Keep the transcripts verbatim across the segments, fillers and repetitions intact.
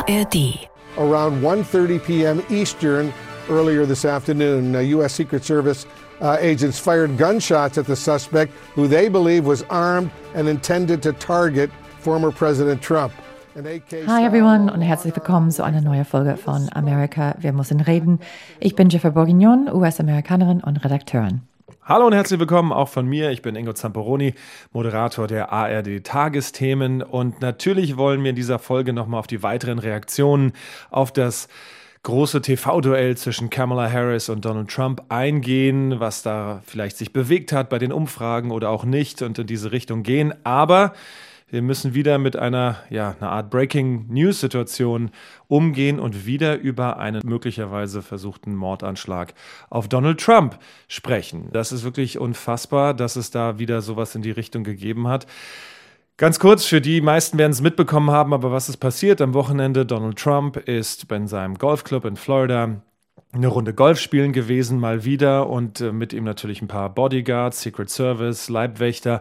R D. Around one thirty p.m. Eastern, earlier this afternoon, uh, U S Secret Service uh, agents fired gunshots at the suspect, who they believe was armed and intended to target former President Trump. Hi everyone und herzlich willkommen zu einer neuen Folge von America, wir müssen reden. Ich bin Jennifer Bourguignon, U S-Amerikanerin und Redakteurin. Hallo und herzlich willkommen auch von mir. Ich bin Ingo Zamperoni, Moderator der A R D-Tagesthemen. Und natürlich wollen wir in dieser Folge nochmal auf die weiteren Reaktionen auf das große T V-Duell zwischen Kamala Harris und Donald Trump eingehen, was da vielleicht sich bewegt hat bei den Umfragen oder auch nicht und in diese Richtung gehen. Aber wir müssen wieder mit einer, ja, einer Art Breaking-News-Situation umgehen und wieder über einen möglicherweise versuchten Mordanschlag auf Donald Trump sprechen. Das ist wirklich unfassbar, dass es da wieder sowas in die Richtung gegeben hat. Ganz kurz, für die meisten werden es mitbekommen haben, aber was ist passiert? Am Wochenende, Donald Trump ist in seinem Golfclub in Florida eine Runde Golf spielen gewesen, mal wieder, und äh, mit ihm natürlich ein paar Bodyguards, Secret Service, Leibwächter.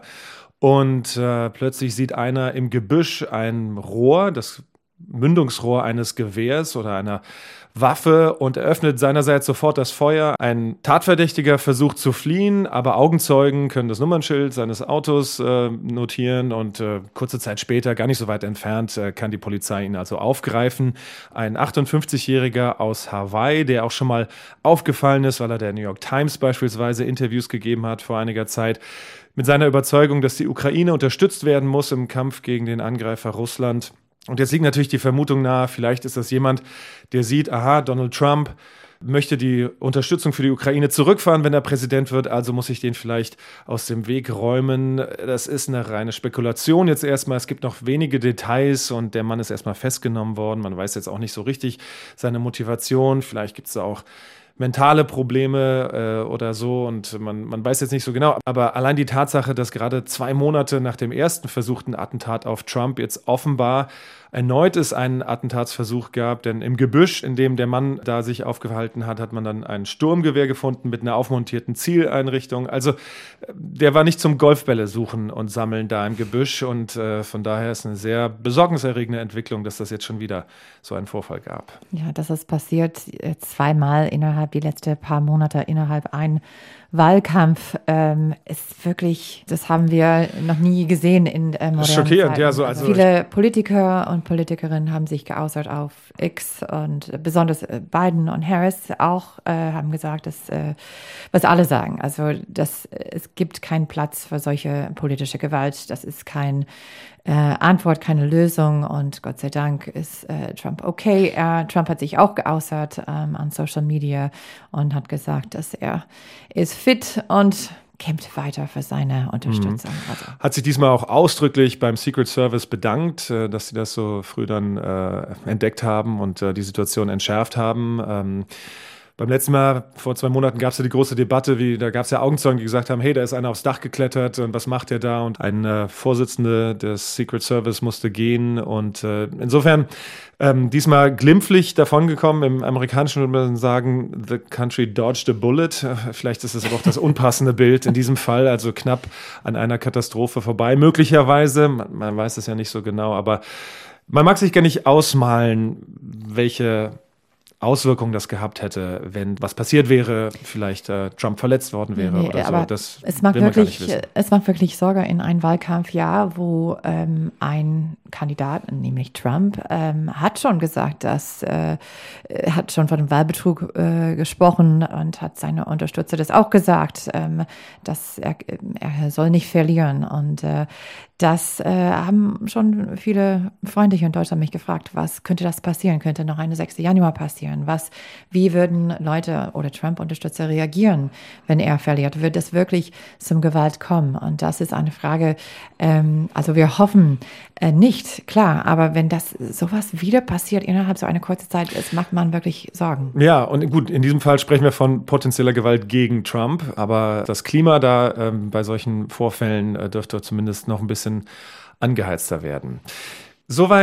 Und äh, plötzlich sieht einer im Gebüsch ein Rohr, das Mündungsrohr eines Gewehrs oder einer Waffe, und eröffnet seinerseits sofort das Feuer. Ein Tatverdächtiger versucht zu fliehen, aber Augenzeugen können das Nummernschild seines Autos äh, notieren, und äh, kurze Zeit später, gar nicht so weit entfernt, äh, kann die Polizei ihn also aufgreifen. Ein achtundfünfzigjähriger aus Hawaii, der auch schon mal aufgefallen ist, weil er der New York Times beispielsweise Interviews gegeben hat vor einiger Zeit, mit seiner Überzeugung, dass die Ukraine unterstützt werden muss im Kampf gegen den Angreifer Russland. Und jetzt liegt natürlich die Vermutung nahe, vielleicht ist das jemand, der sieht, aha, Donald Trump möchte die Unterstützung für die Ukraine zurückfahren, wenn er Präsident wird, also muss ich den vielleicht aus dem Weg räumen. Das ist eine reine Spekulation jetzt erstmal. Es gibt noch wenige Details und der Mann ist erstmal festgenommen worden. Man weiß jetzt auch nicht so richtig seine Motivation. Vielleicht gibt es da auch mentale Probleme äh, oder so, und man, man weiß jetzt nicht so genau. Aber allein die Tatsache, dass gerade zwei Monate nach dem ersten versuchten Attentat auf Trump jetzt offenbar erneut es einen Attentatsversuch gab, denn im Gebüsch, in dem der Mann da sich aufgehalten hat, hat man dann ein Sturmgewehr gefunden mit einer aufmontierten Zieleinrichtung. Also der war nicht zum Golfbälle suchen und sammeln da im Gebüsch, und äh, von daher ist eine sehr besorgniserregende Entwicklung, dass das jetzt schon wieder so einen Vorfall gab. Ja, das ist passiert zweimal innerhalb die letzten paar Monate, innerhalb ein Wahlkampf, ähm, ist wirklich, das haben wir noch nie gesehen in äh, modernen schockierend, Zeiten. ja, so, also viele Politiker und Politikerinnen haben sich geäußert auf X, und besonders Biden und Harris auch äh, haben gesagt, dass, äh, was alle sagen, also dass es gibt keinen Platz für solche politische Gewalt, das ist kein Äh, Antwort, keine Lösung, und Gott sei Dank ist äh, Trump okay. Er, Trump hat sich auch geäußert ähm, an Social Media und hat gesagt, dass er ist fit und kämpft weiter für seine Unterstützung. Mhm. Also. Hat sich diesmal auch ausdrücklich beim Secret Service bedankt, äh, dass sie das so früh dann äh, entdeckt haben und äh, die Situation entschärft haben. Ähm, Beim letzten Mal, vor zwei Monaten, gab es ja die große Debatte, wie da gab es ja Augenzeugen, die gesagt haben, hey, da ist einer aufs Dach geklettert und was macht der da? Und ein äh, Vorsitzender des Secret Service musste gehen, und äh, insofern ähm, diesmal glimpflich davongekommen. Im Amerikanischen würde man sagen, the country dodged a bullet. Vielleicht ist es aber auch das unpassende Bild in diesem Fall, also knapp an einer Katastrophe vorbei, möglicherweise. Man, man weiß es ja nicht so genau, aber man mag sich gar nicht ausmalen, welche Auswirkungen das gehabt hätte, wenn was passiert wäre, vielleicht äh, Trump verletzt worden wäre nee, oder so. Aber das es macht will man wirklich, gar nicht wissen. Es macht wirklich Sorge in einem Wahlkampfjahr, wo ähm, ein Kandidat, nämlich Trump, ähm, hat schon gesagt, dass äh, hat schon von dem Wahlbetrug äh, gesprochen und hat seine Unterstützer das auch gesagt, ähm, dass er, er soll nicht verlieren, und äh, das äh, haben schon viele Freunde hier in Deutschland mich gefragt, was könnte das passieren? Könnte noch eine sechste Januar passieren? Was, wie würden Leute oder Trump-Unterstützer reagieren, wenn er verliert? Wird es wirklich zum Gewalt kommen? Und das ist eine Frage, ähm, also wir hoffen äh, nicht, klar, aber wenn das sowas wieder passiert innerhalb so einer kurzen Zeit, es macht man wirklich Sorgen. Ja, und gut, in diesem Fall sprechen wir von potenzieller Gewalt gegen Trump, aber das Klima da ähm, bei solchen Vorfällen äh, dürfte zumindest noch ein bisschen angeheizter werden. Soweit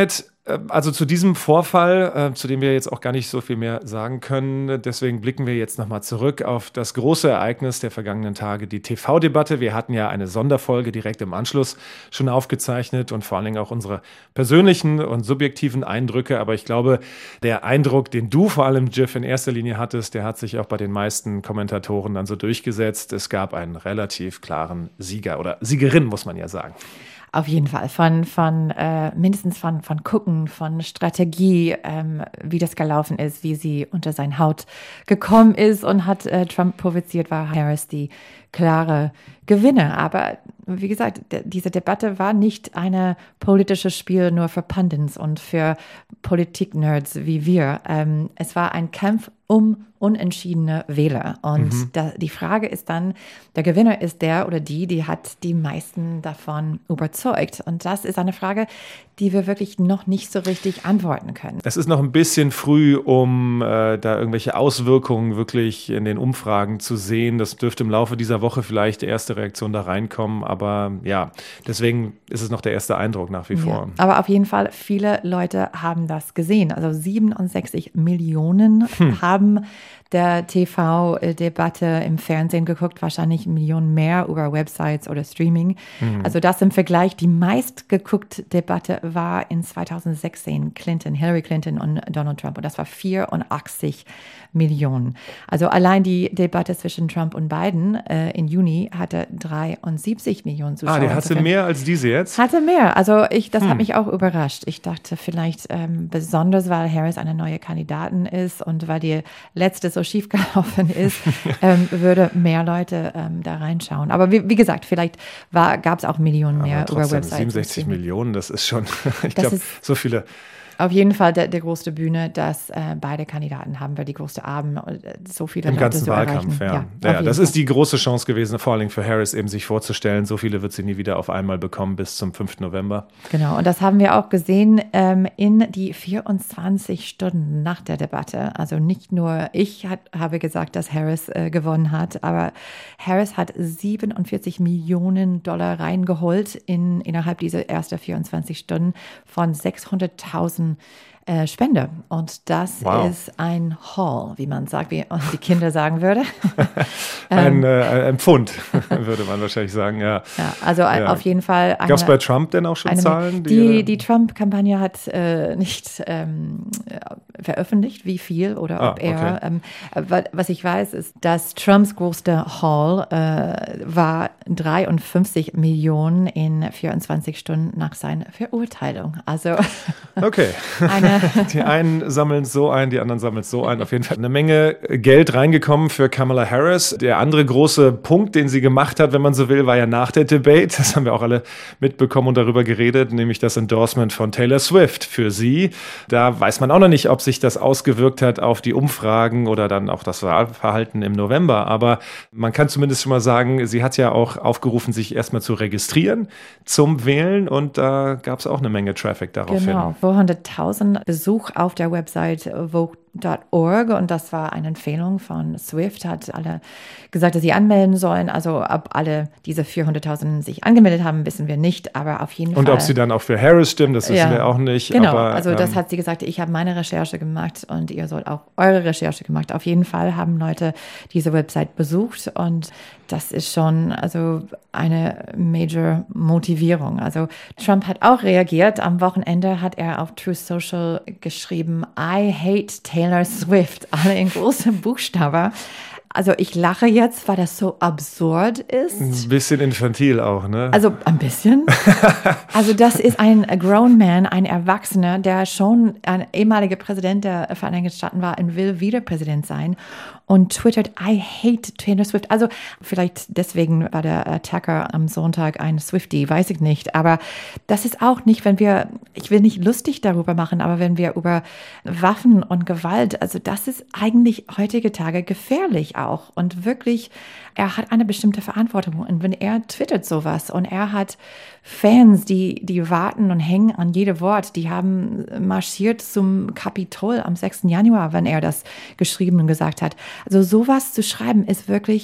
Also zu diesem Vorfall, äh, zu dem wir jetzt auch gar nicht so viel mehr sagen können, deswegen blicken wir jetzt nochmal zurück auf das große Ereignis der vergangenen Tage, die T V-Debatte. Wir hatten ja eine Sonderfolge direkt im Anschluss schon aufgezeichnet und vor allen Dingen auch unsere persönlichen und subjektiven Eindrücke. Aber ich glaube, der Eindruck, den du vor allem, Jiff, in erster Linie hattest, der hat sich auch bei den meisten Kommentatoren dann so durchgesetzt. Es gab einen relativ klaren Sieger oder Siegerin, muss man ja sagen. Auf jeden Fall, von, von äh, mindestens von, von Gucken, von Strategie, ähm, wie das gelaufen ist, wie sie unter seine Haut gekommen ist und hat äh, Trump provoziert, war Harris die klare Gewinner. Aber wie gesagt, d- diese Debatte war nicht ein politisches Spiel nur für Pundits und für Politik-Nerds wie wir. Ähm, es war ein Kampf um unentschiedene Wähler. Und mhm. da, die Frage ist dann, der Gewinner ist der oder die, die hat die meisten davon überzeugt. Und das ist eine Frage, die wir wirklich noch nicht so richtig antworten können. Es ist noch ein bisschen früh, um äh, da irgendwelche Auswirkungen wirklich in den Umfragen zu sehen. Das dürfte im Laufe dieser Woche vielleicht die erste Reaktion da reinkommen. Aber ja, deswegen ist es noch der erste Eindruck nach wie vor. Ja, aber auf jeden Fall, viele Leute haben das gesehen. Also siebenundsechzig Millionen hm. haben der T V-Debatte im Fernsehen geguckt, wahrscheinlich Millionen mehr über Websites oder Streaming. Mhm. Also das im Vergleich, die meistgeguckte Debatte war in zweitausendsechzehn Clinton, Hillary Clinton und Donald Trump. Und das war vierundachtzig Millionen. Also allein die Debatte zwischen Trump und Biden äh, im Juni hatte dreiundsiebzig Millionen Zuschauer. Ah, der hatte mehr als diese jetzt? Hatte mehr. Also ich, das hm. hat mich auch überrascht. Ich dachte vielleicht ähm, besonders, weil Harris eine neue Kandidatin ist und weil die letzte so schief gelaufen ist, ähm, würde mehr Leute ähm, da reinschauen. Aber wie, wie gesagt, vielleicht gab es auch Millionen mehr aber trotzdem, über Websites. siebenundsechzig Millionen, das ist schon, ich das glaube, so viele. Auf jeden Fall der, der größte Bühne, dass äh, beide Kandidaten haben wir die größte Abend, so viele Im Leute ganzen so Wahlkampf, erreichen. ja. ja, ja das Fall. ist die große Chance gewesen, vor allen Dingen für Harris eben sich vorzustellen. So viele wird sie nie wieder auf einmal bekommen bis zum fünften November. Genau, und das haben wir auch gesehen ähm, in die vierundzwanzig Stunden nach der Debatte. Also nicht nur ich hat, habe gesagt, dass Harris äh, gewonnen hat, aber Harris hat siebenundvierzig Millionen Dollar reingeholt in, innerhalb dieser ersten vierundzwanzig Stunden von sechshunderttausend Äh, Spende. Und das wow. ist ein Haul, wie man sagt, wie die Kinder sagen würde. ein, äh, ein Pfund, würde man wahrscheinlich sagen, ja. Ja, also ja. auf jeden Fall. Gab es bei Trump denn auch schon eine, Zahlen? Die, die, die Trump-Kampagne hat äh, nicht ähm, veröffentlicht, wie viel oder ah, ob er. Okay. Ähm, was ich weiß, ist, dass Trumps größter Haul äh, war dreiundfünfzig Millionen in vierundzwanzig Stunden nach seiner Verurteilung. Also okay. eine Die einen sammeln es so ein, die anderen sammeln es so ein. Auf jeden Fall eine Menge Geld reingekommen für Kamala Harris. Der andere große Punkt, den sie gemacht hat, wenn man so will, war ja nach der Debate. Das haben wir auch alle mitbekommen und darüber geredet, nämlich das Endorsement von Taylor Swift für sie. Da weiß man auch noch nicht, ob sich das ausgewirkt hat auf die Umfragen oder dann auch das Wahlverhalten im November. Aber man kann zumindest schon mal sagen, sie hat ja auch aufgerufen, sich erstmal zu registrieren zum Wählen. Und da gab es auch eine Menge Traffic daraufhin. Genau, zweihunderttausend Besuch auf der Website vote Punkt org und das war eine Empfehlung von Swift, hat alle gesagt, dass sie anmelden sollen. Also ob alle diese vierhunderttausend sich angemeldet haben, wissen wir nicht, aber auf jeden und Fall. Und ob sie dann auch für Harris stimmen, das wissen ja. wir auch nicht. Genau, aber, also das ähm, hat sie gesagt, ich habe meine Recherche gemacht und ihr sollt auch eure Recherche gemacht. Auf jeden Fall haben Leute diese Website besucht und das ist schon also eine major Motivierung. Also Trump hat auch reagiert. Am Wochenende hat er auf Truth Social geschrieben, I hate Taylor Swift, alle in großen Buchstaben. Also ich lache jetzt, weil das so absurd ist. Ein bisschen infantil auch, ne? Also ein bisschen. Also das ist ein grown man, ein Erwachsener, der schon ein ehemaliger Präsident der Vereinigten Staaten war und will wieder Präsident sein und twittert, I hate Taylor Swift. Also vielleicht deswegen war der Attacker am Sonntag ein Swiftie, weiß ich nicht. Aber das ist auch nicht, wenn wir, ich will nicht lustig darüber machen, aber wenn wir über Waffen und Gewalt, also das ist eigentlich heutige Tage gefährlich auch. Auch. Und wirklich, er hat eine bestimmte Verantwortung. Und wenn er twittert sowas und er hat Fans, die, die warten und hängen an jedem Wort, die haben marschiert zum Kapitol am sechsten Januar, wenn er das geschrieben und gesagt hat. Also sowas zu schreiben ist wirklich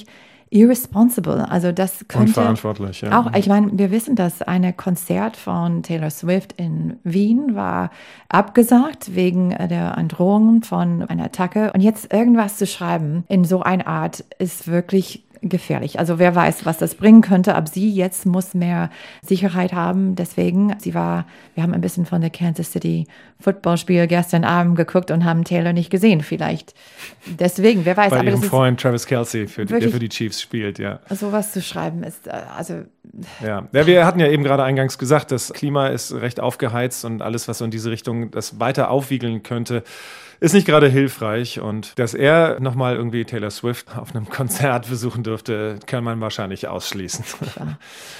irresponsible. Also das könnte unverantwortlich, ja. Auch, ich meine, wir wissen, dass ein Konzert von Taylor Swift in Wien war abgesagt wegen der Androhung von einer Attacke. Und jetzt irgendwas zu schreiben in so einer Art ist wirklich gefährlich. Also wer weiß, was das bringen könnte. Aber sie jetzt muss mehr Sicherheit haben. Deswegen, sie war, wir haben ein bisschen von der Kansas City Footballspiel gestern Abend geguckt und haben Taylor nicht gesehen. Vielleicht deswegen, wer weiß. Bei aber ihrem das Freund Travis Kelce, für die, der wirklich, für die Chiefs spielt, ja. Sowas zu schreiben ist, also... Ja. ja, wir hatten ja eben gerade eingangs gesagt, das Klima ist recht aufgeheizt und alles, was so in diese Richtung das weiter aufwiegeln könnte, ist nicht gerade hilfreich. Und dass er nochmal irgendwie Taylor Swift auf einem Konzert besuchen dürfte, kann man wahrscheinlich ausschließen. Ja.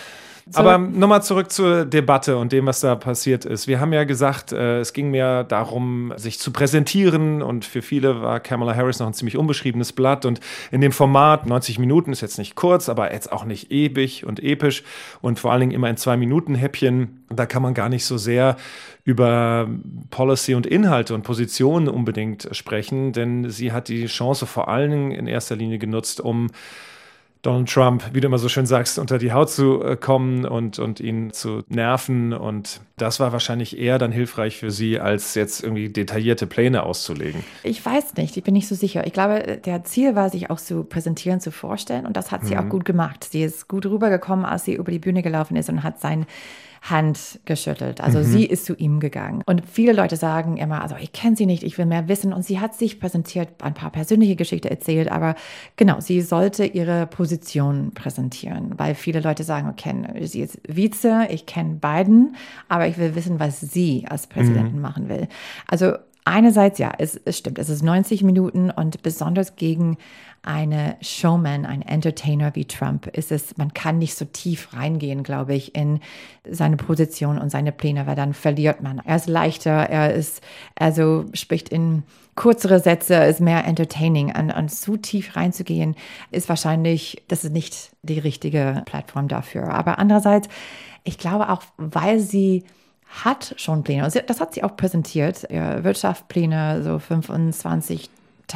Aber nochmal zurück zur Debatte und dem, was da passiert ist. Wir haben ja gesagt, äh, es ging mehr darum, sich zu präsentieren, und für viele war Kamala Harris noch ein ziemlich unbeschriebenes Blatt, und in dem Format neunzig Minuten ist jetzt nicht kurz, aber jetzt auch nicht ewig und episch und vor allen Dingen immer in zwei Minuten Häppchen. Da kann man gar nicht so sehr über Policy und Inhalte und Positionen unbedingt sprechen, denn sie hat die Chance vor allen Dingen in erster Linie genutzt, um Donald Trump, wie du immer so schön sagst, unter die Haut zu kommen und, und ihn zu nerven. Und das war wahrscheinlich eher dann hilfreich für sie, als jetzt irgendwie detaillierte Pläne auszulegen. Ich weiß nicht, ich bin nicht so sicher. Ich glaube, der Ziel war, sich auch zu präsentieren, zu vorstellen. Und das hat sie mhm. auch gut gemacht. Sie ist gut rübergekommen, als sie über die Bühne gelaufen ist und hat sein Hand geschüttelt. Also mhm. sie ist zu ihm gegangen. Und viele Leute sagen immer, also ich kenne sie nicht, ich will mehr wissen. Und sie hat sich präsentiert, ein paar persönliche Geschichten erzählt, aber genau, sie sollte ihre Position präsentieren, weil viele Leute sagen, okay, sie ist Vize, ich kenne Biden, aber ich will wissen, was sie als Präsidentin mhm. machen will. Also einerseits, ja, es, es stimmt, es ist neunzig Minuten und besonders gegen eine Showman, ein Entertainer wie Trump ist es, man kann nicht so tief reingehen, glaube ich, in seine Position und seine Pläne, weil dann verliert man. Er ist leichter, er ist, also spricht in kürzere Sätze, ist mehr entertaining. Und, und zu tief reinzugehen, ist wahrscheinlich, das ist nicht die richtige Plattform dafür. Aber andererseits, ich glaube auch, weil sie hat schon Pläne, und das hat sie auch präsentiert, Wirtschaftspläne, so fünfundzwanzigtausend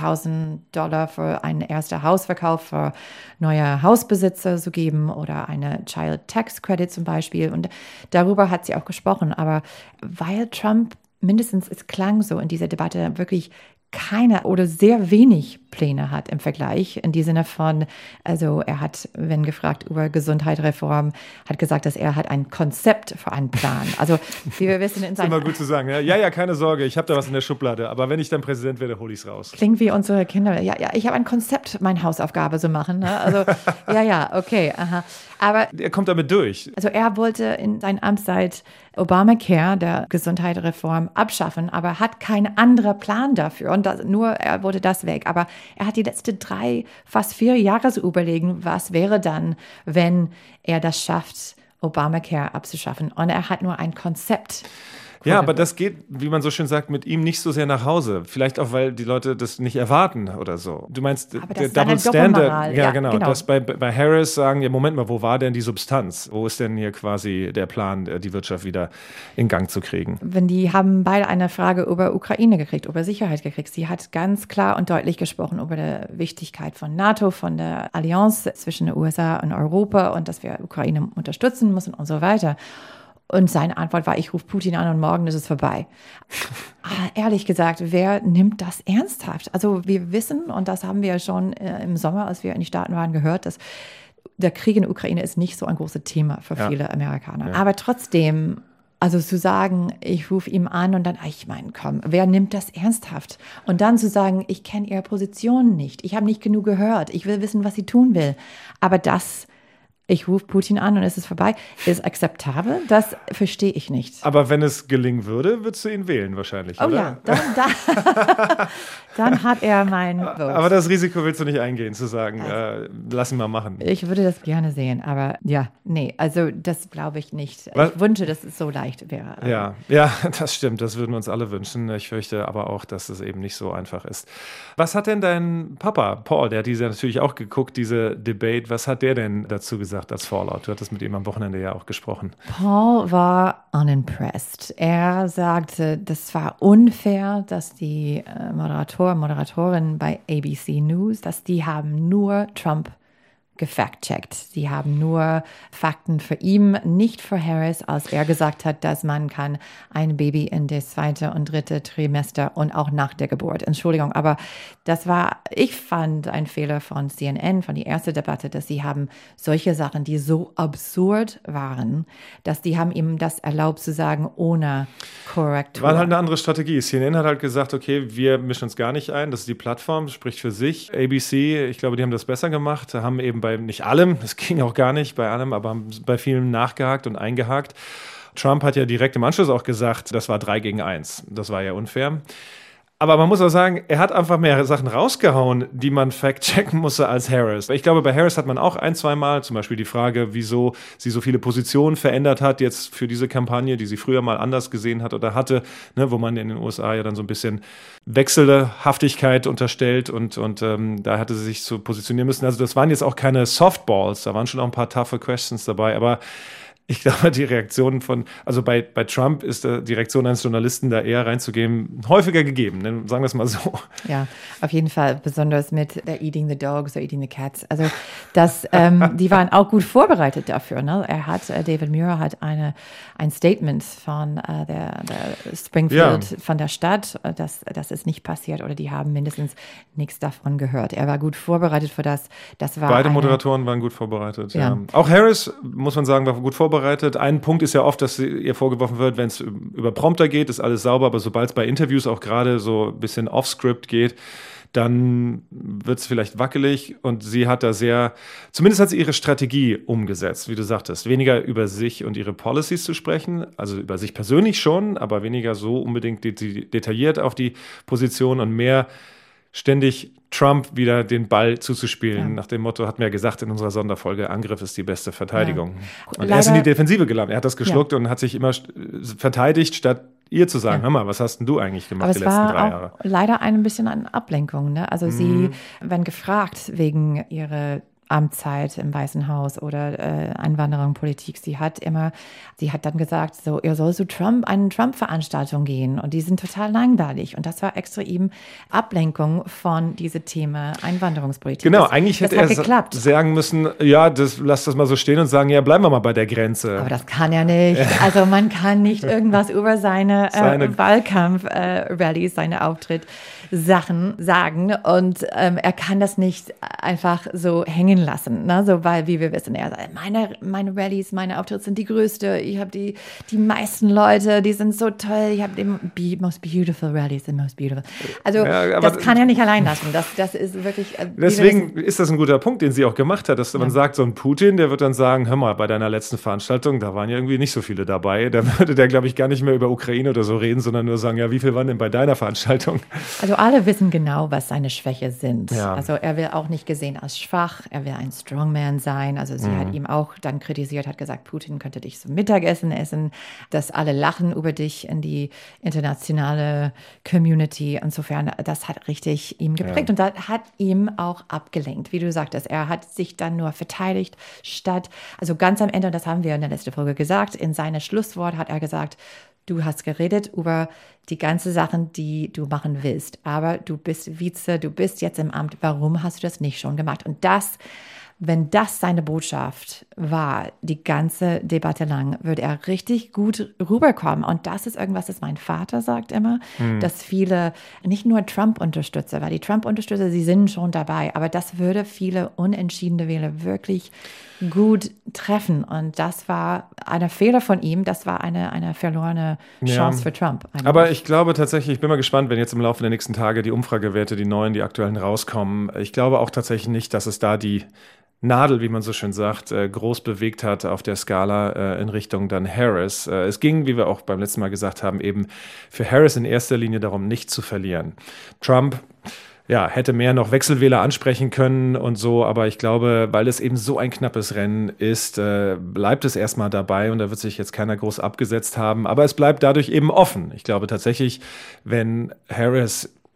Dollar für einen ersten Hausverkauf für neue Hausbesitzer zu geben oder eine Child Tax Credit zum Beispiel. Und darüber hat sie auch gesprochen. Aber weil Trump mindestens, es klang so in dieser Debatte, wirklich keine oder sehr wenig Pläne hat im Vergleich, in diesem Sinne von, also er hat, wenn gefragt über Gesundheitsreform, hat gesagt, dass er hat ein Konzept für einen Plan. Also wie wir wissen in seinem... Ist immer gut zu sagen, ja, ja, ja, keine Sorge, ich habe da was in der Schublade, aber wenn ich dann Präsident werde, hole ich es raus. Klingt wie unsere Kinder, ja, ja, ich habe ein Konzept, meine Hausaufgabe zu machen. Ne? Also ja, ja, okay, aha. Aber er kommt damit durch. Also er wollte in seiner Amtszeit Obamacare, der Gesundheitsreform, abschaffen, aber hat keinen anderen Plan dafür. Und das, nur er wollte das weg. Aber er hat die letzten drei, fast vier Jahre so überlegen, was wäre dann, wenn er das schafft, Obamacare abzuschaffen. Und er hat nur ein Konzept. Ja, aber das geht, wie man so schön sagt, mit ihm nicht so sehr nach Hause. Vielleicht auch, weil die Leute das nicht erwarten oder so. Du meinst, aber der das Double ist Standard. Ja, ja, genau. genau. Das bei, bei Harris sagen, ja, Moment mal, wo war denn die Substanz? Wo ist denn hier quasi der Plan, die Wirtschaft wieder in Gang zu kriegen? Wenn die haben beide eine Frage über Ukraine gekriegt, über Sicherheit gekriegt. Sie hat ganz klar und deutlich gesprochen über die Wichtigkeit von NATO, von der Allianz zwischen den U S A und Europa und dass wir Ukraine unterstützen müssen und so weiter. Und seine Antwort war, ich rufe Putin an und morgen ist es vorbei. Aber ehrlich gesagt, wer nimmt das ernsthaft? Also wir wissen, und das haben wir ja schon äh, im Sommer, als wir in die Staaten waren, gehört, dass der Krieg in der Ukraine ist nicht so ein großes Thema für ja. viele Amerikaner. Ja. Aber trotzdem, also zu sagen, ich rufe ihm an und dann, ich meine, komm, wer nimmt das ernsthaft? Und dann zu sagen, ich kenne ihre Position nicht, ich habe nicht genug gehört, ich will wissen, was sie tun will. Aber das... Ich rufe Putin an und es ist vorbei. Ist akzeptabel? Das verstehe ich nicht. Aber wenn es gelingen würde, würdest du ihn wählen wahrscheinlich, oh oder? Ja, dann, dann, dann hat er mein Vote. Aber das Risiko willst du nicht eingehen, zu sagen, also, äh, lass ihn mal machen. Ich würde das gerne sehen, aber ja, nee, also das glaube ich nicht. Was? Ich wünsche, dass es so leicht wäre. Ja, ja, das stimmt, das würden wir uns alle wünschen. Ich fürchte aber auch, dass es eben nicht so einfach ist. Was hat denn dein Papa, Paul, der hat diese natürlich auch geguckt, diese Debate, was hat der denn dazu gesagt? Als Fallout. Du hattest mit ihm am Wochenende ja auch gesprochen. Paul war unimpressed. Er sagte, das war unfair, dass die Moderator, Moderatorin bei A B C News, dass die haben nur Trump gefact-checkt. Sie haben nur Fakten für ihn, nicht für Harris, als er gesagt hat, dass man kann ein Baby in das zweite und dritte Trimester und auch nach der Geburt. Entschuldigung, aber das war, ich fand ein Fehler von C N N, von der ersten Debatte, dass sie haben solche Sachen, die so absurd waren, dass die haben ihm das erlaubt zu sagen, ohne Korrektur. War halt eine andere Strategie. C N N hat halt gesagt, okay, wir mischen uns gar nicht ein, das ist die Plattform, spricht für sich. A B C, ich glaube, die haben das besser gemacht, haben eben bei nicht allem, das ging auch gar nicht bei allem, aber haben bei vielen nachgehakt und eingehakt. Trump hat ja direkt im Anschluss auch gesagt, das war drei gegen eins. Das war ja unfair. Aber man muss auch sagen, er hat einfach mehr Sachen rausgehauen, die man fact-checken musste als Harris. Ich glaube, bei Harris hat man auch ein, zwei Mal, zum Beispiel die Frage, wieso sie so viele Positionen verändert hat jetzt für diese Kampagne, die sie früher mal anders gesehen hat oder hatte, ne, wo man in den U S A ja dann so ein bisschen Wechselhaftigkeit unterstellt und, und ähm, da hatte sie sich so positionieren müssen. Also das waren jetzt auch keine Softballs, da waren schon auch ein paar toughe Questions dabei, aber ich glaube, die Reaktion von, also bei, bei Trump ist die Reaktion eines Journalisten, da eher reinzugeben, häufiger gegeben, ne? Sagen wir es mal so. Ja, auf jeden Fall, besonders mit uh, Eating the Dogs or Eating the Cats. Also das, ähm, die waren auch gut vorbereitet dafür. Ne? Er hat, äh, David Muir hat eine, ein Statement von äh, der, der Springfield, ja. von der Stadt, dass das ist nicht passiert oder die haben mindestens nichts davon gehört. Er war gut vorbereitet für das. das war Beide eine, Moderatoren waren gut vorbereitet. Ja. Ja. Auch Harris, muss man sagen, war gut vorbereitet. Ein Punkt ist ja oft, dass ihr vorgeworfen wird, wenn es über Prompter geht, ist alles sauber, aber sobald es bei Interviews auch gerade so ein bisschen off-script geht, dann wird es vielleicht wackelig und sie hat da sehr, zumindest hat sie ihre Strategie umgesetzt, wie du sagtest, weniger über sich und ihre Policies zu sprechen, also über sich persönlich schon, aber weniger so unbedingt det- detailliert auf die Position und mehr ständig Trump wieder den Ball zuzuspielen. Ja. Nach dem Motto, hatten wir ja gesagt in unserer Sonderfolge, Angriff ist die beste Verteidigung. Ja. Und er ist in die Defensive gelandet. Er hat das geschluckt ja. und hat sich immer verteidigt, statt ihr zu sagen, ja. hör mal, was hast denn du eigentlich gemacht Aber die letzten drei Jahre? Aber es war leider ein bisschen eine Ablenkung. Ne? Also mhm. sie, wenn gefragt wegen ihrer Amtszeit im Weißen Haus oder äh, Einwanderung, Politik. Sie hat immer, sie hat dann gesagt, so, ihr soll zu Trump, eine Trump-Veranstaltung gehen und die sind total langweilig. Und das war extra eben Ablenkung von diesem Thema Einwanderungspolitik. Genau, das, eigentlich das hätte er geklappt. sagen müssen, ja, das, lass das mal so stehen und sagen, ja, bleiben wir mal bei der Grenze. Aber das kann er nicht. Also man kann nicht irgendwas über seine, seine äh, Wahlkampf-Rallies, äh, seine Auftritt Sachen sagen und ähm, er kann das nicht einfach so hängen lassen, ne? So, weil, wie wir wissen, er sagt, meine, meine Rallyes, meine Auftritte sind die größte, ich habe die, die meisten Leute, die sind so toll, ich habe die most beautiful Rallies, the most beautiful. Also ja, das kann er nicht allein lassen, das, das ist wirklich... Äh, deswegen ist das ein guter Punkt, den sie auch gemacht hat, dass ja. man sagt, so ein Putin, der wird dann sagen, hör mal, bei deiner letzten Veranstaltung, da waren ja irgendwie nicht so viele dabei, da würde der, glaube ich, gar nicht mehr über Ukraine oder so reden, sondern nur sagen, ja, wie viel waren denn bei deiner Veranstaltung? Also alle wissen genau, was seine Schwäche sind. Ja. Also er will auch nicht gesehen als schwach, er will ein Strongman sein. Also sie mhm. hat ihm auch dann kritisiert, hat gesagt, Putin könnte dich zum Mittagessen essen, dass alle lachen über dich in die internationale Community. Insofern, das hat richtig ihm geprägt. Ja. Und das hat ihm auch abgelenkt, wie du sagtest. Er hat sich dann nur verteidigt, statt, also ganz am Ende, und das haben wir in der letzten Folge gesagt, in seinem Schlusswort hat er gesagt, du hast geredet über die ganzen Sachen, die du machen willst. Aber du bist Vize, du bist jetzt im Amt. Warum hast du das nicht schon gemacht? Und das, wenn das seine Botschaft war, die ganze Debatte lang, würde er richtig gut rüberkommen. Und das ist irgendwas, das mein Vater sagt immer, hm. dass viele, nicht nur Trump-Unterstützer, weil die Trump-Unterstützer, sie sind schon dabei, aber das würde viele unentschiedene Wähler wirklich gut treffen. Und das war ein Fehler von ihm. Das war eine, eine verlorene Chance ja. für Trump. Eigentlich. Aber ich glaube tatsächlich, ich bin mal gespannt, wenn jetzt im Laufe der nächsten Tage die Umfragewerte, die neuen, die aktuellen rauskommen. Ich glaube auch tatsächlich nicht, dass es da die Nadel, wie man so schön sagt, groß bewegt hat auf der Skala in Richtung dann Harris. Es ging, wie wir auch beim letzten Mal gesagt haben, eben für Harris in erster Linie darum, nicht zu verlieren. Trump ja, hätte mehr noch Wechselwähler ansprechen können und so, aber ich glaube, weil es eben so ein knappes Rennen ist, äh, bleibt es erstmal dabei und da wird sich jetzt keiner groß abgesetzt haben, aber es bleibt dadurch eben offen. Ich glaube tatsächlich, wenn Harris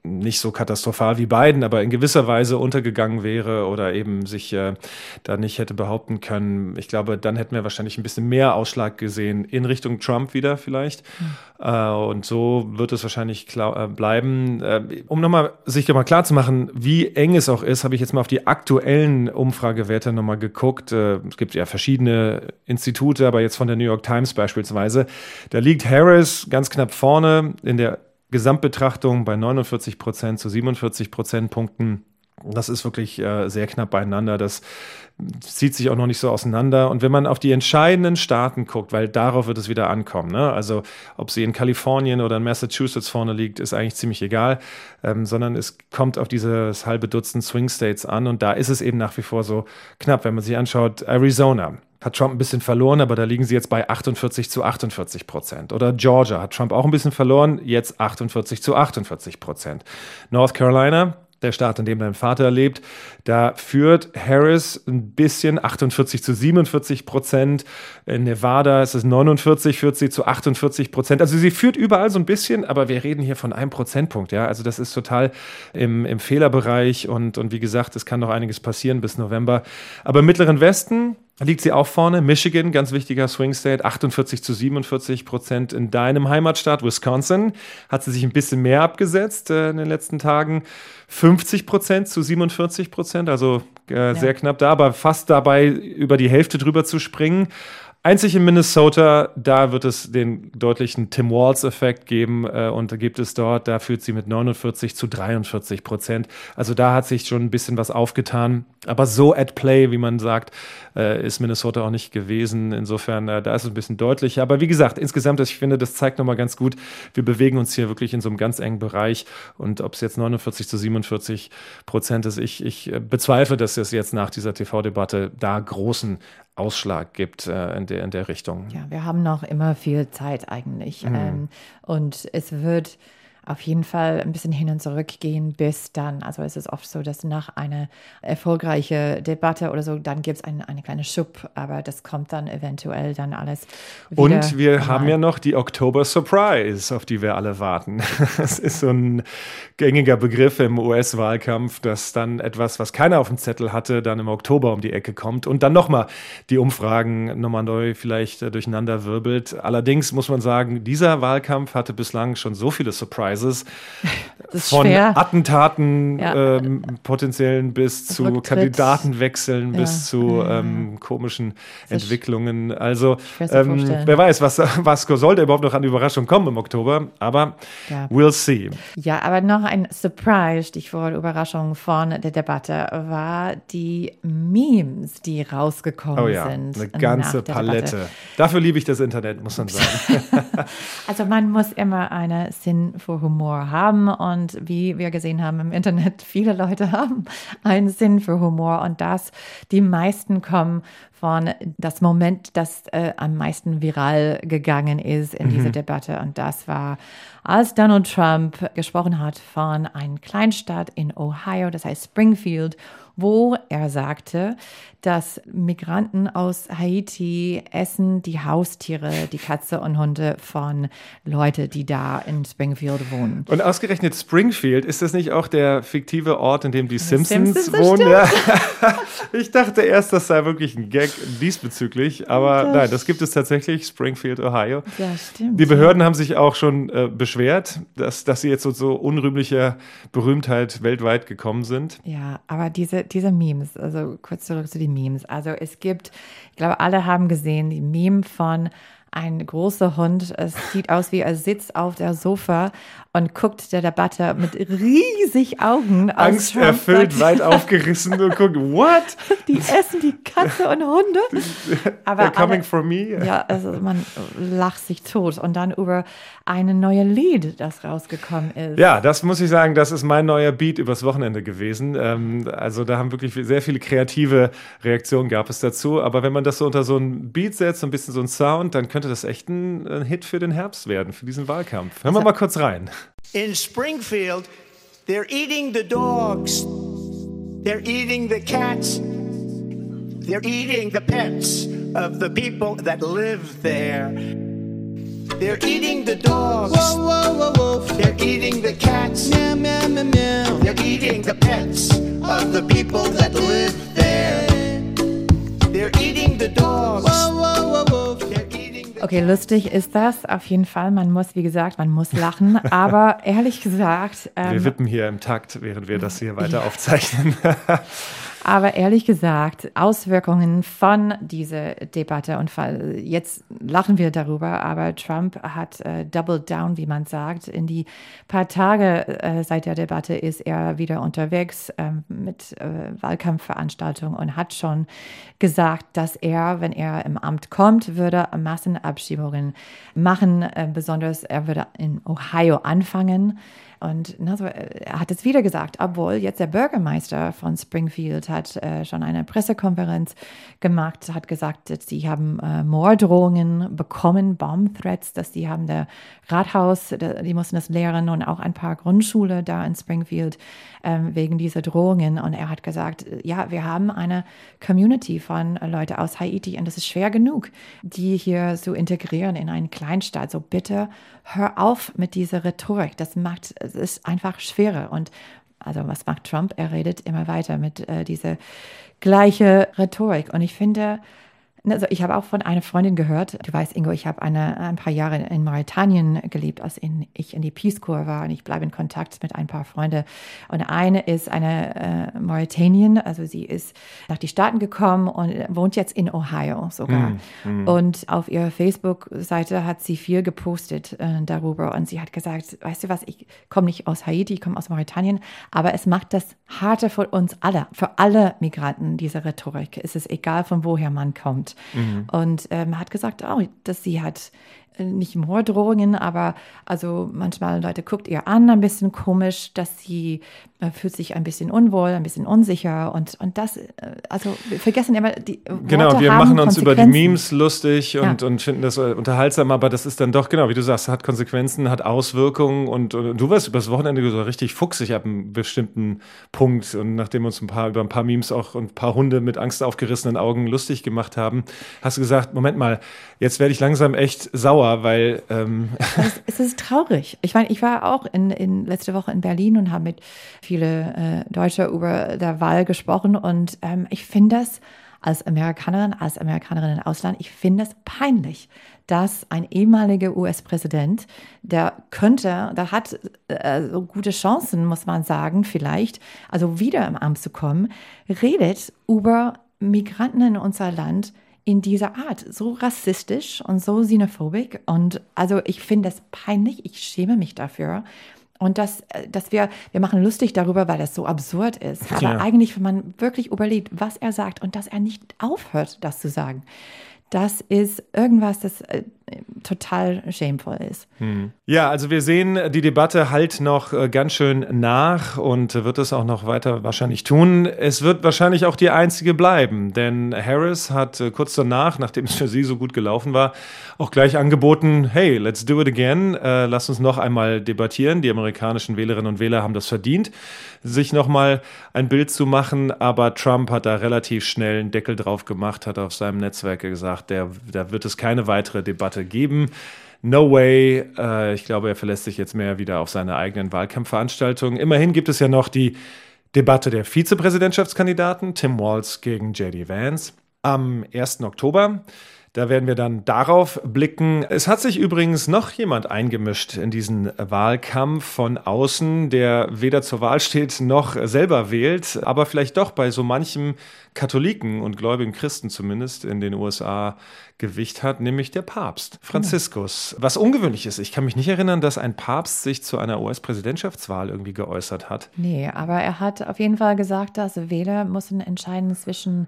nicht so katastrophal wie Biden, aber in gewisser Weise untergegangen wäre oder eben sich äh, da nicht hätte behaupten können. Ich glaube, dann hätten wir wahrscheinlich ein bisschen mehr Ausschlag gesehen in Richtung Trump wieder vielleicht. Mhm. Äh, und so wird es wahrscheinlich klar, äh, bleiben. Äh, um nochmal sich nochmal klar zu machen, wie eng es auch ist, habe ich jetzt mal auf die aktuellen Umfragewerte nochmal geguckt. Äh, es gibt ja verschiedene Institute, aber jetzt von der New York Times beispielsweise. Da liegt Harris ganz knapp vorne in der Gesamtbetrachtung bei neunundvierzig Prozent zu siebenundvierzig Prozentpunkten. Das ist wirklich äh, sehr knapp beieinander. Das zieht sich auch noch nicht so auseinander. Und wenn man auf die entscheidenden Staaten guckt, weil darauf wird es wieder ankommen, ne? Also ob sie in Kalifornien oder in Massachusetts vorne liegt, ist eigentlich ziemlich egal, ähm, sondern es kommt auf dieses halbe Dutzend Swing States an. Und da ist es eben nach wie vor so knapp. Wenn man sich anschaut, Arizona hat Trump ein bisschen verloren, aber da liegen sie jetzt bei achtundvierzig zu achtundvierzig Prozent. Oder Georgia hat Trump auch ein bisschen verloren, jetzt achtundvierzig zu achtundvierzig Prozent. North Carolina, der Staat, in dem dein Vater lebt, da führt Harris ein bisschen, achtundvierzig zu siebenundvierzig Prozent. In Nevada ist es neunundvierzig, führt sie zu achtundvierzig Prozent. Also sie führt überall so ein bisschen, aber wir reden hier von einem Prozentpunkt. Ja? Also das ist total im, im Fehlerbereich und, und wie gesagt, es kann noch einiges passieren bis November. Aber im Mittleren Westen liegt sie auch vorne. Michigan, ganz wichtiger Swing State, achtundvierzig zu siebenundvierzig Prozent. In deinem Heimatstaat Wisconsin hat sie sich ein bisschen mehr abgesetzt äh, in den letzten Tagen. fünfzig Prozent zu siebenundvierzig Prozent, also äh, ja. sehr knapp da, aber fast dabei über die Hälfte drüber zu springen. Einzig in Minnesota, da wird es den deutlichen Tim Walz-Effekt geben äh, und da gibt es dort, da führt sie mit neunundvierzig zu dreiundvierzig Prozent. Also da hat sich schon ein bisschen was aufgetan. Aber so at play, wie man sagt, äh, ist Minnesota auch nicht gewesen. Insofern, äh, da ist es ein bisschen deutlicher. Aber wie gesagt, insgesamt, ich finde, das zeigt nochmal ganz gut, wir bewegen uns hier wirklich in so einem ganz engen Bereich. Und ob es jetzt neunundvierzig zu siebenundvierzig Prozent ist, ich, ich bezweifle, dass es jetzt nach dieser T V-Debatte da großen Ausschlag gibt äh, in, der, in der Richtung. Ja, wir haben noch immer viel Zeit eigentlich. Mhm. Ähm, und es wird auf jeden Fall ein bisschen hin und zurück gehen bis dann. Also es ist oft so, dass nach einer erfolgreichen Debatte oder so, dann gibt es ein, eine kleine Schub, aber das kommt dann eventuell dann alles wieder. Und wir normal. haben ja noch die Oktober Surprise, auf die wir alle warten. Das ist so ein gängiger Begriff im U S-Wahlkampf, dass dann etwas, was keiner auf dem Zettel hatte, dann im Oktober um die Ecke kommt und dann nochmal die Umfragen nochmal neu vielleicht äh, durcheinander wirbelt. Allerdings muss man sagen, dieser Wahlkampf hatte bislang schon so viele Surprises, von schwer. Attentaten ja. ähm, potenziellen bis zu Rücktritt. Kandidatenwechseln, ja. bis zu ja. ähm, komischen Entwicklungen. Also ähm, wer weiß, was, was sollte überhaupt noch an Überraschung kommen im Oktober, aber ja. we'll see. Ja, aber noch ein Surprise, Stichwort Überraschung von der Debatte, war die Memes, die rausgekommen oh ja, sind. Eine ganze Palette. Debatte. Dafür liebe ich das Internet, muss man sagen. Also man muss immer einen Sinn für Humor haben und wie wir gesehen haben im Internet, viele Leute haben einen Sinn für Humor und das, die meisten kommen von das Moment, das äh, am meisten viral gegangen ist in mhm. dieser Debatte und das war, als Donald Trump gesprochen hat von einer Kleinstadt in Ohio, das heißt Springfield, wo er sagte, dass Migranten aus Haiti essen die Haustiere, die Katze und Hunde von Leuten, die da in Springfield wohnen. Und ausgerechnet Springfield, ist das nicht auch der fiktive Ort, in dem die Simpsons, Simpsons wohnen? Ja. Ich dachte erst, das sei wirklich ein Gag diesbezüglich, aber das nein, das gibt es tatsächlich, Springfield, Ohio. Ja, stimmt. Die Behörden haben sich auch schon äh, beschwert, dass, dass sie jetzt so, so unrühmlicher Berühmtheit weltweit gekommen sind. Ja, aber diese, diese Memes, also kurz zurück zu den Memes. Also es gibt, ich glaube, alle haben gesehen, die Meme von ein großer Hund. Es sieht aus wie er sitzt auf der Sofa und guckt der Debatte mit riesig Augen. Angst erfüllt, weit aufgerissen und guckt, what? Die essen die Katze und Hunde. Aber They're coming alle, for me. Ja, also man lacht sich tot. Und dann über ein neues Lied, das rausgekommen ist. Ja, das muss ich sagen, das ist mein neuer Beat übers Wochenende gewesen. Ähm, also da haben wirklich sehr viele kreative Reaktionen gab es dazu. Aber wenn man das so unter so einen Beat setzt, so ein bisschen so einen Sound, dann könnte das echt ein, ein Hit für den Herbst werden, für diesen Wahlkampf. Hören wir mal kurz rein. In Springfield, they're eating the dogs, they're eating the cats, they're eating the pets of the people that live there. They're eating the dogs. Whoa, whoa, whoa, whoa. They're eating the cats. Meow, meow, meow, meow. They're eating the pets of the people that live there. They're eating the dogs. Whoa, whoa, whoa, whoa. They're eating the Okay, lustig ist das auf jeden Fall. Man muss, wie gesagt, man muss lachen. Aber ehrlich gesagt... Wir Ähm, wippen hier im Takt, während wir das hier weiter aufzeichnen. Aber ehrlich gesagt, Auswirkungen von dieser Debatte, und jetzt lachen wir darüber, aber Trump hat äh, doubled down, wie man sagt. In die paar Tage äh, seit der Debatte ist er wieder unterwegs äh, mit äh, Wahlkampfveranstaltungen und hat schon gesagt, dass er, wenn er im Amt kommt, würde Massenabschiebungen machen. Äh, besonders er würde in Ohio anfangen. Und na, so, er hat es wieder gesagt, obwohl jetzt der Bürgermeister von Springfield hat äh, schon eine Pressekonferenz gemacht, hat gesagt, dass sie haben äh, Morddrohungen bekommen, Bomb-Threats, dass die haben der Rathaus, der, die mussten das leeren und auch ein paar Grundschule da in Springfield ähm, wegen dieser Drohungen. Und er hat gesagt, ja, wir haben eine Community von äh, Leuten aus Haiti und das ist schwer genug, die hier zu integrieren in einen Kleinstaat. So bitte hör auf mit dieser Rhetorik. Das macht, es ist einfach schwerer. Und also was macht Trump? Er redet immer weiter mit äh, dieser gleiche Rhetorik. Und ich finde, also ich habe auch von einer Freundin gehört, du weißt, Ingo, ich habe eine, ein paar Jahre in Mauretanien gelebt, als in, ich in die Peace Corps war und ich bleibe in Kontakt mit ein paar Freunden. Und eine ist eine äh, Mauretanien, also sie ist nach die Staaten gekommen und wohnt jetzt in Ohio sogar. Mm, mm. Und auf ihrer Facebook-Seite hat sie viel gepostet äh, darüber und sie hat gesagt, weißt du was, ich komme nicht aus Haiti, ich komme aus Mauretanien, aber es macht das harter für uns alle, für alle Migranten, diese Rhetorik. Es ist egal, von woher man kommt. Mhm. Und ähm, hat gesagt, oh, dass sie hat äh, nicht Morddrohungen, aber also manchmal Leute guckt ihr an, ein bisschen komisch, dass sie äh, fühlt sich ein bisschen unwohl, ein bisschen unsicher und, und das, äh, also wir vergessen immer, die Worte Genau, wir haben machen uns über die Memes lustig und, ja. und finden das unterhaltsam, aber das ist dann doch, genau, wie du sagst, hat Konsequenzen, hat Auswirkungen und, und du warst übers Wochenende so richtig fuchsig ab einem bestimmten Punkt und nachdem wir uns ein paar, über ein paar Memes auch und ein paar Hunde mit Angst aufgerissenen Augen lustig gemacht haben, hast du gesagt, Moment mal, jetzt werde ich langsam echt sauer, weil... Ähm es, es ist traurig. Ich meine, ich war auch in, in letzte Woche in Berlin und habe mit viele äh, Deutsche über der Wahl gesprochen und ähm, ich finde das als Amerikanerin, als Amerikanerin im Ausland, ich finde es peinlich, dass ein ehemaliger U S-Präsident, der könnte, der hat äh, so gute Chancen, muss man sagen, vielleicht, also wieder im Amt zu kommen, redet über Migranten in unser Land in dieser Art, so rassistisch und so xenophobisch. Und also ich finde das peinlich, ich schäme mich dafür. Und dass, dass wir, wir machen lustig darüber, weil das so absurd ist. Aber ja. eigentlich, wenn man wirklich überlegt, was er sagt und dass er nicht aufhört, das zu sagen, das ist irgendwas, das äh, total shameful ist. Hm. Ja, also wir sehen, die Debatte halt noch äh, ganz schön nach und äh, wird es auch noch weiter wahrscheinlich tun. Es wird wahrscheinlich auch die einzige bleiben, denn Harris hat äh, kurz danach, nachdem es für sie so gut gelaufen war, auch gleich angeboten, hey, let's do it again, äh, lass uns noch einmal debattieren. Die amerikanischen Wählerinnen und Wähler haben das verdient, sich noch mal ein Bild zu machen, aber Trump hat da relativ schnell einen Deckel drauf gemacht, hat auf seinem Netzwerk gesagt, der, da wird es keine weitere Debatte geben. No way. Äh, ich glaube, er verlässt sich jetzt mehr wieder auf seine eigenen Wahlkampfveranstaltungen. Immerhin gibt es ja noch die Debatte der Vizepräsidentschaftskandidaten, Tim Walz gegen J D Vance, am ersten Oktober. Da werden wir dann darauf blicken. Es hat sich übrigens noch jemand eingemischt in diesen Wahlkampf von außen, der weder zur Wahl steht noch selber wählt, aber vielleicht doch bei so manchem Katholiken und gläubigen Christen zumindest in den U S A Gewicht hat, nämlich der Papst Franziskus. Was ungewöhnlich ist. Ich kann mich nicht erinnern, dass ein Papst sich zu einer U S-Präsidentschaftswahl irgendwie geäußert hat. Nee, aber er hat auf jeden Fall gesagt, dass Wähler müssen entscheiden zwischen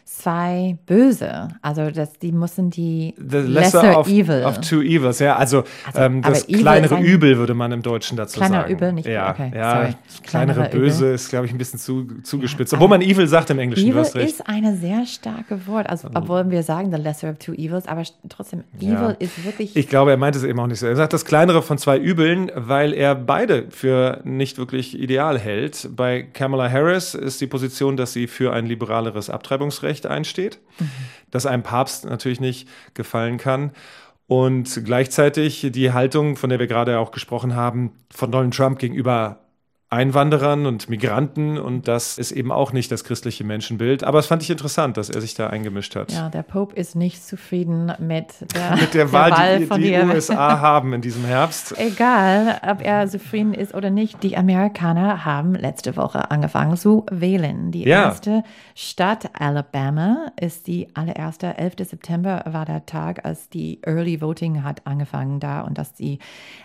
zwei Böse. Also dass die müssen die The lesser, lesser of, evil. of two evils, ja. Also, Also, ähm, das aber evil kleinere ist ein- Übel würde man im Deutschen dazu Kleiner sagen. Übel, nicht- ja, okay, ja, sorry. das kleinere Kleinere Böse Übel. ist, glaube ich, ein bisschen zu, zugespitzt. Ja, Obwohl aber man Evil sagt im Englischen, Evil du hast recht. ist eine sehr starke Wort, also obwohl wir sagen the lesser of two evils, aber trotzdem Ja. evil ist wirklich. Ich glaube, er meinte es eben auch nicht so. Er sagt das kleinere von zwei Übeln, weil er beide für nicht wirklich ideal hält. Bei Kamala Harris ist die Position, dass sie für ein liberaleres Abtreibungsrecht einsteht, mhm. das einem Papst natürlich nicht gefallen kann. Und gleichzeitig die Haltung, von der wir gerade auch gesprochen haben, von Donald Trump gegenüber Einwanderern und Migranten, und das ist eben auch nicht das christliche Menschenbild. Aber es fand ich interessant, dass er sich da eingemischt hat. Ja, der Pope ist nicht zufrieden mit der, mit der, der Wahl, Wahl die von die dir. U S A haben in diesem Herbst. Egal, ob er zufrieden ist oder nicht, die Amerikaner haben letzte Woche angefangen zu wählen. Die Ja. erste Stadt Alabama ist die allererste. elfter September war der Tag, als die Early Voting hat angefangen da, und dass die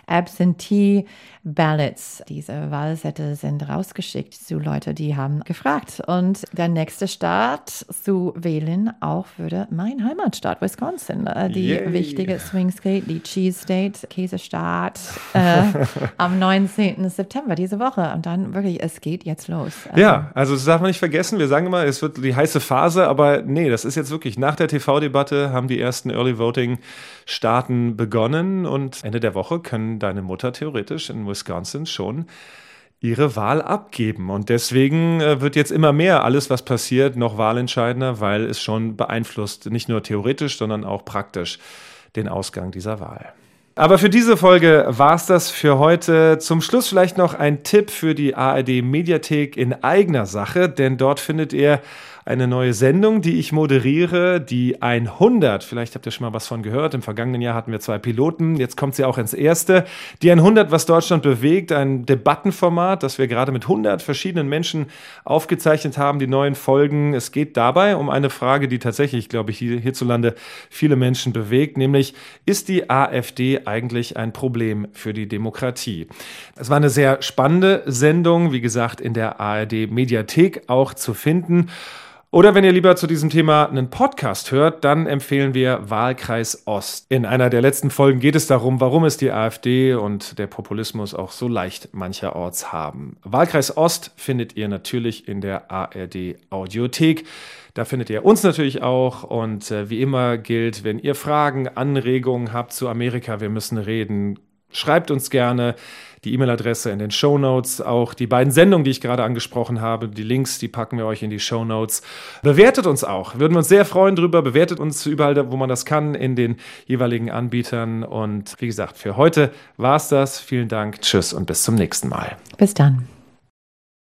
Absentee Ballots, diese Wahlsätze, sind rausgeschickt zu Leute, die haben gefragt. Und der nächste Staat zu wählen auch würde mein Heimatstaat Wisconsin, äh, die Yay. wichtige Swing State, die Cheese State, Käsestaat, äh, am neunzehnten September diese Woche. Und dann wirklich, es geht jetzt los. Also, Ja, also das darf man nicht vergessen. Wir sagen immer, es wird die heiße Phase, aber nee, das ist jetzt wirklich, nach der T V-Debatte haben die ersten Early Voting-Staaten begonnen, und Ende der Woche können deine Mutter theoretisch in Wisconsin schon ihre Wahl abgeben. Und deswegen äh, wird jetzt immer mehr alles, was passiert, noch wahlentscheidender, weil es schon beeinflusst, nicht nur theoretisch, sondern auch praktisch den Ausgang dieser Wahl. Aber für diese Folge war es das für heute. Zum Schluss vielleicht noch ein Tipp für die A R D-Mediathek in eigener Sache, denn dort findet ihr eine neue Sendung, die ich moderiere, die hundert. Vielleicht habt ihr schon mal was von gehört. Im vergangenen Jahr hatten wir zwei Piloten. Jetzt kommt sie auch ins erste. Die hundert, was Deutschland bewegt, ein Debattenformat, das wir gerade mit hundert verschiedenen Menschen aufgezeichnet haben, die neuen Folgen. Es geht dabei um eine Frage, die tatsächlich, glaube ich, hier, hierzulande viele Menschen bewegt, nämlich, ist die AfD eigentlich ein Problem für die Demokratie? Es war eine sehr spannende Sendung, wie gesagt, in der A R D-Mediathek auch zu finden. Oder wenn ihr lieber zu diesem Thema einen Podcast hört, dann empfehlen wir Wahlkreis Ost. In einer der letzten Folgen geht es darum, warum es die AfD und der Populismus auch so leicht mancherorts haben. Wahlkreis Ost findet ihr natürlich in der A R D-Audiothek. Da findet ihr uns natürlich auch, und äh, wie immer gilt, wenn ihr Fragen, Anregungen habt zu Amerika, wir müssen reden, schreibt uns gerne. Die E-Mail-Adresse in den Shownotes, auch die beiden Sendungen, die ich gerade angesprochen habe, die Links, die packen wir euch in die Shownotes. Bewertet uns auch, würden wir uns sehr freuen drüber. Bewertet uns überall, wo man das kann, in den jeweiligen Anbietern. Und wie gesagt, für heute war es das. Vielen Dank, tschüss und bis zum nächsten Mal. bis dann.